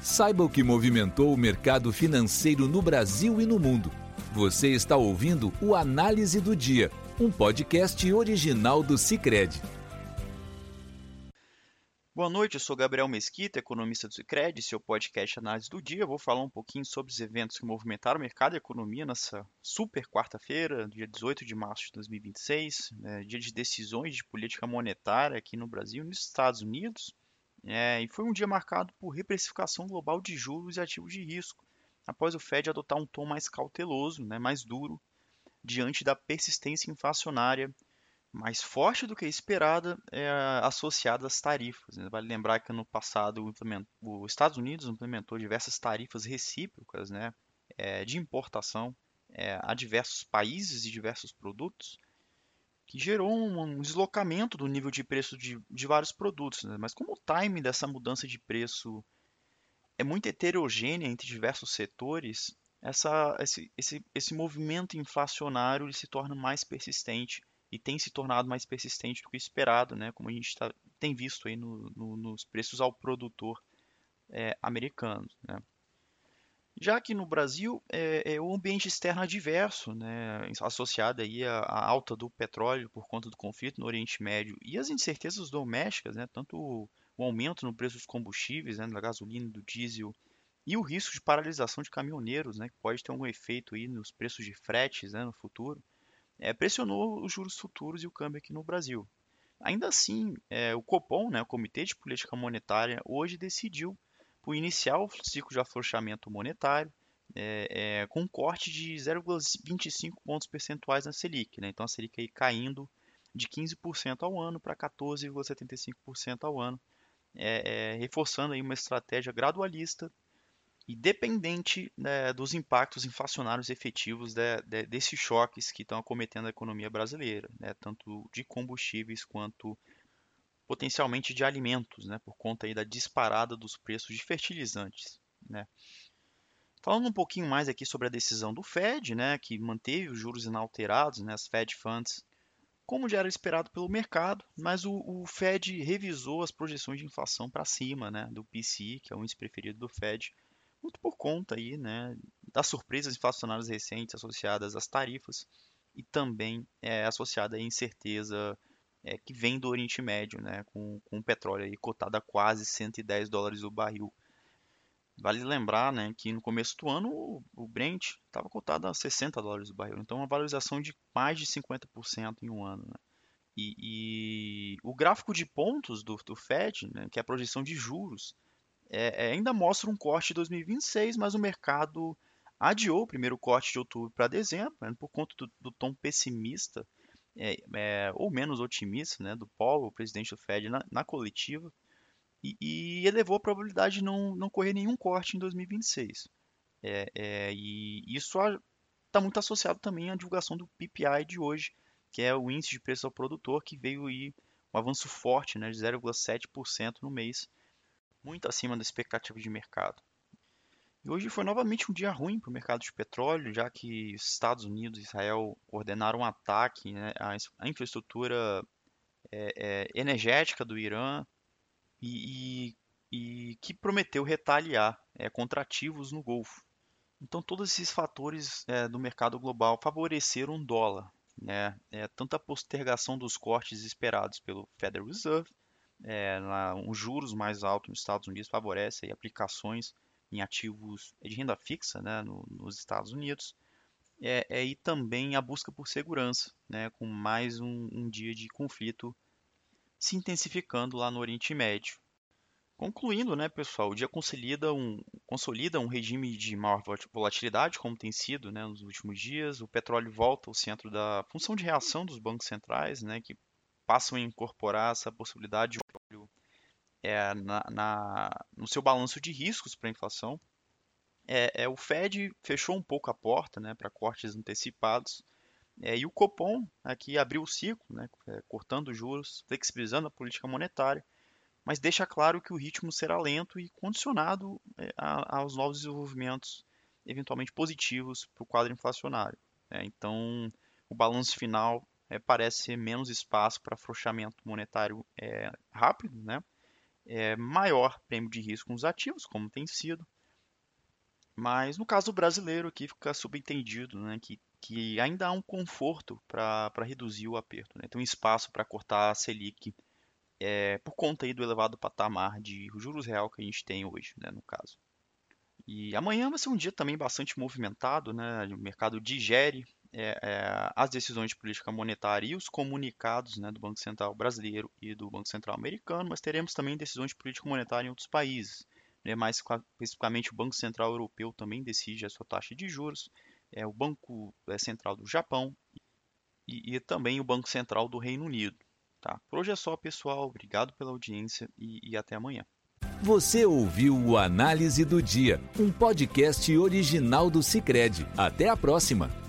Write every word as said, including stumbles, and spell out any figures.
Saiba o que movimentou o mercado financeiro no Brasil e no mundo. Você está ouvindo o Análise do Dia, um podcast original do Sicredi. Boa noite, eu sou Gabriel Mesquita, economista do Sicredi, seu podcast Análise do Dia. Eu vou falar um pouquinho sobre os eventos que movimentaram o mercado e a economia nessa super quarta-feira, dia dezoito de março de dois mil e vinte e seis, né, dia de decisões de política monetária aqui no Brasil e nos Estados Unidos. É, e foi um dia marcado por reprecificação global de juros e ativos de risco, após o Fed adotar um tom mais cauteloso, né, mais duro, diante da persistência inflacionária mais forte do que esperada, é, associada às tarifas, né? Vale lembrar que no passado os Estados Unidos implementou diversas tarifas recíprocas, né, é, de importação é, a diversos países e diversos produtos, que gerou um, um deslocamento do nível de preço de, de vários produtos, né? Mas como o time dessa mudança de preço é muito heterogênea entre diversos setores, essa, esse, esse, esse movimento inflacionário ele se torna mais persistente e tem se tornado mais persistente do que esperado, né? Como a gente tá, tem visto aí no, no, nos preços ao produtor é, americano, né? Já que no Brasil é, é o ambiente externo adverso, né, associado aí à, à alta do petróleo por conta do conflito no Oriente Médio e as incertezas domésticas, né, tanto o, o aumento no preço dos combustíveis, né, da gasolina, do diesel, e o risco de paralisação de caminhoneiros, né, que pode ter algum efeito aí nos preços de fretes, né, no futuro, é, pressionou os juros futuros e o câmbio aqui no Brasil. Ainda assim, é, o Copom, né, o Comitê de Política Monetária, hoje decidiu por iniciar o ciclo de afrouxamento monetário é, é, com um corte de zero vírgula vinte e cinco pontos percentuais na Selic, né? Então a Selic aí caindo de quinze por cento ao ano para quatorze vírgula setenta e cinco por cento ao ano, é, é, reforçando aí uma estratégia gradualista e dependente, né, dos impactos inflacionários efetivos de, de, desses choques que estão acometendo a economia brasileira, né, tanto de combustíveis quanto potencialmente de alimentos, né, por conta aí da disparada dos preços de fertilizantes, né. Falando um pouquinho mais aqui sobre a decisão do Fed, né, que manteve os juros inalterados, né, as Fed Funds, como já era esperado pelo mercado, mas o, o Fed revisou as projeções de inflação para cima, né, do P C I, que é o índice preferido do Fed, muito por conta aí, né, das surpresas inflacionárias recentes associadas às tarifas e também é, associada à incerteza é, que vem do Oriente Médio, né, com, com o petróleo aí cotado a quase cento e dez dólares o barril. Vale lembrar, né, que no começo do ano o, o Brent estava cotado a sessenta dólares o barril, então uma valorização de mais de cinquenta por cento em um ano, né? E, e o gráfico de pontos do, do Fed, né, que é a projeção de juros, é, é, ainda mostra um corte de dois mil e vinte e seis, mas o mercado adiou o primeiro corte de outubro para dezembro, né, por conta do, do tom pessimista é, é, ou menos otimista, né, do Powell, o presidente do Fed, na, na coletiva, e, e elevou a probabilidade de não, não correr nenhum corte em dois mil e vinte e seis. É, é, e isso está muito associado também à divulgação do P P I de hoje, que é o índice de preço ao produtor, que veio aí um avanço forte, né, de zero vírgula sete por cento no mês, muito acima da expectativa de mercado. E hoje foi novamente um dia ruim para o mercado de petróleo, já que os Estados Unidos e Israel ordenaram um ataque, né, à à infraestrutura é, é, energética do Irã e, e- e que prometeu retaliar é, contra ativos no Golfo. Então, todos esses fatores é, do mercado global favoreceram o dólar, né? É, tanto a postergação dos cortes esperados pelo Federal Reserve, é, na, os juros mais altos nos Estados Unidos favorece aí, aplicações em ativos de renda fixa, né, no- nos Estados Unidos, é, é, e também a busca por segurança, né, com mais um, um dia de conflito se intensificando lá no Oriente Médio. Concluindo, né, pessoal, o dia consolida um, consolida um regime de maior volatilidade, como tem sido, né, nos últimos dias. O petróleo volta ao centro da função de reação dos bancos centrais, né, que passam a incorporar essa possibilidade de petróleo é, na, na- no seu balanço de riscos para a inflação. É, é, o Fed fechou um pouco a porta, né, para cortes antecipados. É, e o Copom aqui abriu o ciclo, né, é, cortando os juros, flexibilizando a política monetária, mas deixa claro que o ritmo será lento e condicionado é, a- aos novos desenvolvimentos, eventualmente positivos para o quadro inflacionário, né? Então, o balanço final é, parece ser menos espaço para afrouxamento monetário é, rápido, né? é, maior prêmio de risco nos ativos, como tem sido. Mas no caso brasileiro aqui fica subentendido, né, que, que ainda há um conforto para reduzir o aperto, né? Tem um espaço para cortar a Selic é, por conta aí do elevado patamar de juros real que a gente tem hoje, né, no caso. E amanhã vai ser um dia também bastante movimentado, né? O mercado digere é, é, as decisões de política monetária e os comunicados, né, do Banco Central brasileiro e do Banco Central americano, mas teremos também decisões de política monetária em outros países. Né? Mais especificamente, o Banco Central Europeu também decide a sua taxa de juros, é, o Banco Central do Japão e, e também o Banco Central do Reino Unido. Tá? Por hoje é só, pessoal. Obrigado pela audiência e, e até amanhã. Você ouviu o Análise do Dia, um podcast original do Sicredi. Até a próxima!